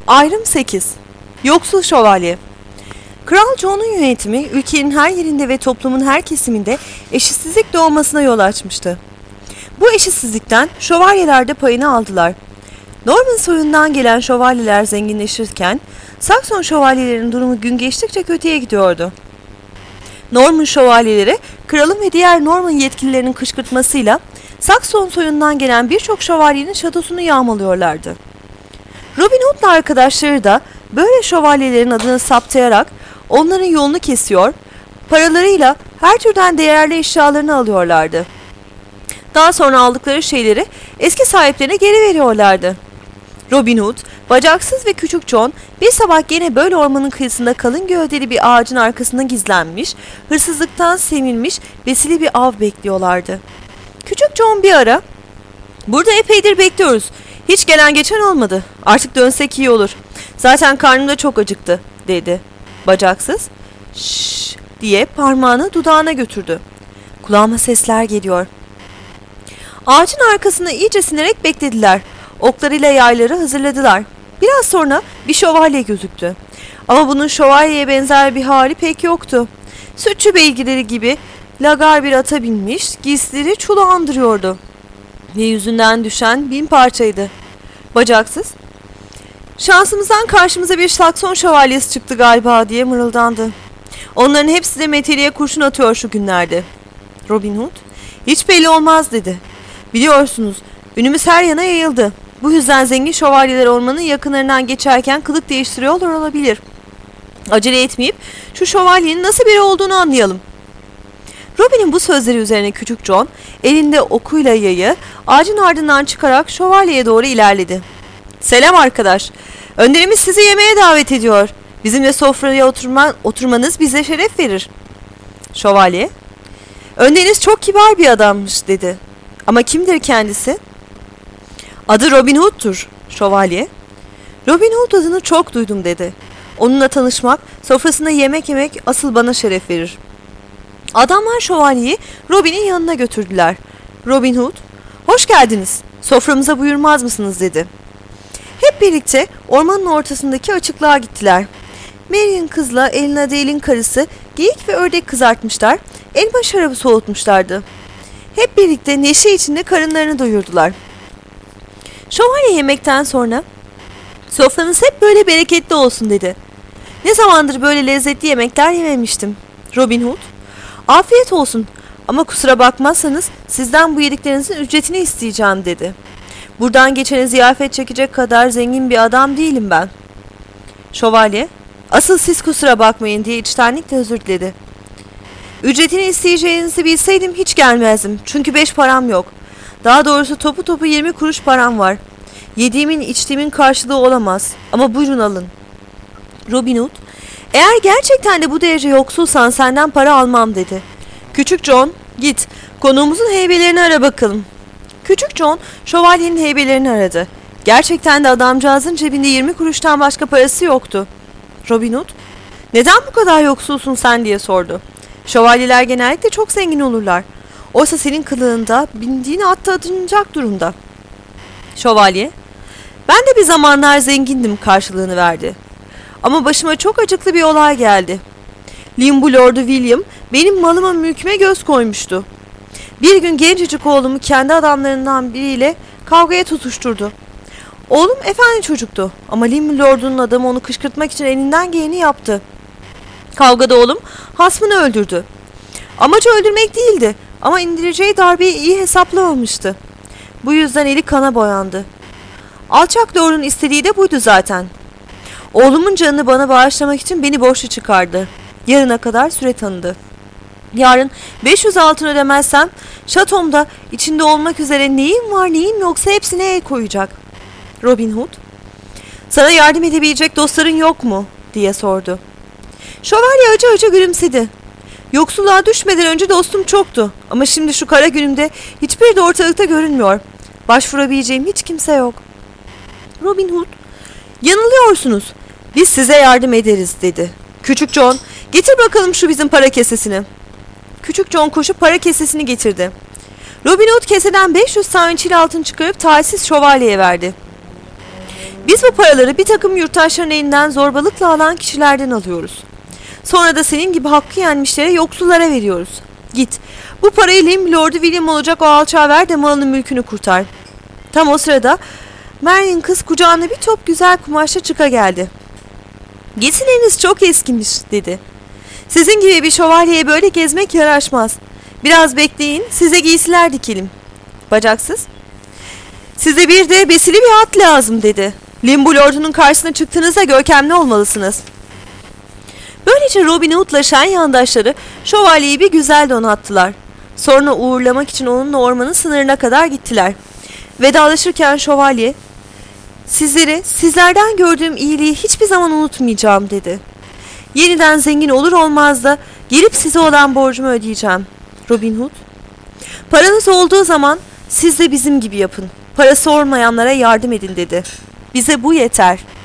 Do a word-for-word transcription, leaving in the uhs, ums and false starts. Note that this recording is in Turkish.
Ayrım sekiz. Yoksul Şövalye. Kral John'un yönetimi ülkenin her yerinde ve toplumun her kesiminde eşitsizlik doğmasına yol açmıştı. Bu eşitsizlikten şövalyeler de payını aldılar. Norman soyundan gelen şövalyeler zenginleşirken Sakson şövalyelerinin durumu gün geçtikçe kötüye gidiyordu. Norman şövalyeleri kralın ve diğer Norman yetkililerinin kışkırtmasıyla Sakson soyundan gelen birçok şövalyenin şatosunu yağmalıyorlardı. Robin Hood'la arkadaşları da böyle şövalyelerin adını saptayarak onların yolunu kesiyor, paralarıyla her türden değerli eşyalarını alıyorlardı. Daha sonra aldıkları şeyleri eski sahiplerine geri veriyorlardı. Robin Hood, bacaksız ve küçük John bir sabah gene böyle ormanın kıyısında kalın gövdeli bir ağacın arkasına gizlenmiş, hırsızlıktan sevinmiş, besili bir av bekliyorlardı. Küçük John bir ara, "Burada epeydir bekliyoruz. Hiç gelen geçen olmadı. Artık dönsek iyi olur. Zaten karnım da çok acıktı," dedi. Bacaksız, "Şşş," diye parmağını dudağına götürdü. "Kulağıma sesler geliyor." Ağacın arkasına iyice sinerek beklediler. Oklarıyla yayları hazırladılar. Biraz sonra bir şövalye gözüktü. Ama bunun şövalyeye benzer bir hali pek yoktu. Sütçü beygirleri gibi lagar bir ata binmiş, giysileri çulu andırıyordu. Ve yüzünden düşen bin parçaydı. Bacaksız, "Şansımızdan karşımıza bir Sakson şövalyesi çıktı galiba," diye mırıldandı. "Onların hepsi de meteliğe kurşun atıyor şu günlerde." Robin Hood, "Hiç belli olmaz," dedi. "Biliyorsunuz, ünümüz her yana yayıldı. Bu yüzden zengin şövalyeler ormanın yakınlarından geçerken kılık değiştiriyorlar olabilir. Acele etmeyip şu şövalyenin nasıl biri olduğunu anlayalım." Robin'in bu sözleri üzerine küçük John elinde okuyla yayı ağacın ardından çıkarak şövalyeye doğru ilerledi. "Selam arkadaş. Önderimiz sizi yemeğe davet ediyor. Bizimle sofraya oturma, oturmanız bize şeref verir." Şövalye, "Önderiniz çok kibar bir adammış," dedi. "Ama kimdir kendisi?" "Adı Robin Hood'tur." Şövalye, "Robin Hood adını çok duydum," dedi. "Onunla tanışmak, sofrasında yemek yemek asıl bana şeref verir." Adamlar şövalyeyi Robin'in yanına götürdüler. Robin Hood, "Hoş geldiniz. Soframıza buyurmaz mısınız?" dedi. Hep birlikte ormanın ortasındaki açıklığa gittiler. Marion kızla Elena Dale'in karısı geyik ve ördek kızartmışlar, elma şarabı soğutmuşlardı. Hep birlikte neşe içinde karınlarını doyurdular. Şövalye yemekten sonra, "Sofranız hep böyle bereketli olsun," dedi. "Ne zamandır böyle lezzetli yemekler yememiştim." Robin Hood, "Afiyet olsun ama kusura bakmazsanız sizden bu yediklerinizin ücretini isteyeceğim," dedi. "Buradan geçene ziyafet çekecek kadar zengin bir adam değilim ben." Şövalye, "Asıl siz kusura bakmayın," diye içtenlikle özür diledi. "Ücretini isteyeceğinizi bilseydim hiç gelmezdim. Çünkü beş param yok. Daha doğrusu topu topu yirmi kuruş param var. Yediğimin içtiğimin karşılığı olamaz. Ama buyurun alın." Robin Hood, "Eğer gerçekten de bu derece yoksulsan senden para almam," dedi. "Küçük John, git konuğumuzun heybelerini ara bakalım." Küçük John şövalyenin heybelerini aradı. Gerçekten de adamcağızın cebinde yirmi kuruştan başka parası yoktu. Robin Hood, "Neden bu kadar yoksulsun sen?" diye sordu. "Şövalyeler genellikle çok zengin olurlar. Oysa senin kılığında bindiğin atta atınacak durumda." Şövalye, "Ben de bir zamanlar zengindim," karşılığını verdi. "Ama başıma çok acıklı bir olay geldi. Limbu Lordu William benim malıma mülküme göz koymuştu. Bir gün gencecik oğlumu kendi adamlarından biriyle kavgaya tutuşturdu. Oğlum efendi çocuktu ama Limbu Lordu'nun adamı onu kışkırtmak için elinden geleni yaptı. Kavgada oğlum hasmını öldürdü. Amacı öldürmek değildi ama indireceği darbeyi iyi hesaplamamıştı. Bu yüzden eli kana boyandı. Alçak Lord'un istediği de buydu zaten. Oğlumun canını bana bağışlamak için beni borçlu çıkardı. Yarına kadar süre tanıdı. Yarın beş yüz altın ödemezsem şatomda içinde olmak üzere neyim var neyim yoksa hepsine el koyacak." Robin Hood, "Sana yardım edebilecek dostların yok mu?" diye sordu. Şövalye acı acı gülümsedi. "Yoksulluğa düşmeden önce dostum çoktu ama şimdi şu kara günümde hiçbiri de ortalıkta görünmüyor. Başvurabileceğim hiç kimse yok." Robin Hood, "Yanılıyorsunuz. Biz size yardım ederiz," dedi. "Küçük John, getir bakalım şu bizim para kesesini." Küçük John koşup para kesesini getirdi. Robin Hood keseden beş yüz tane çil altın çıkarıp talihsiz şövalyeye verdi. Biz bu paraları bir takım yurttaşların elinden zorbalıkla alan kişilerden alıyoruz. Sonra da senin gibi hakkı yenmişlere, yoksullara veriyoruz. Git, bu parayı Limb Lord'u William olacak o alçağa ver de malını mülkünü kurtar. Tam o sırada Merlin kız kucağında bir top güzel kumaşla çıka geldi. Giysileriniz çok eskimiş dedi. Sizin gibi bir şövalyeye böyle gezmek yaraşmaz. Biraz bekleyin, size giysiler dikelim. Bacaksız, size bir de besili bir at lazım dedi. Limb Lord'unun karşısına çıktığınızda görkemli olmalısınız. Böylece Robin Hood'la şen yandaşları şövalyeyi bir güzel donattılar. Sonra uğurlamak için onunla ormanın sınırına kadar gittiler. Vedalaşırken şövalye, sizleri, sizlerden gördüğüm iyiliği hiçbir zaman unutmayacağım dedi. Yeniden zengin olur olmaz da gelip size olan borcumu ödeyeceğim. Robin Hood, paranız olduğu zaman siz de bizim gibi yapın. Parası olmayanlara yardım edin dedi. Bize bu yeter.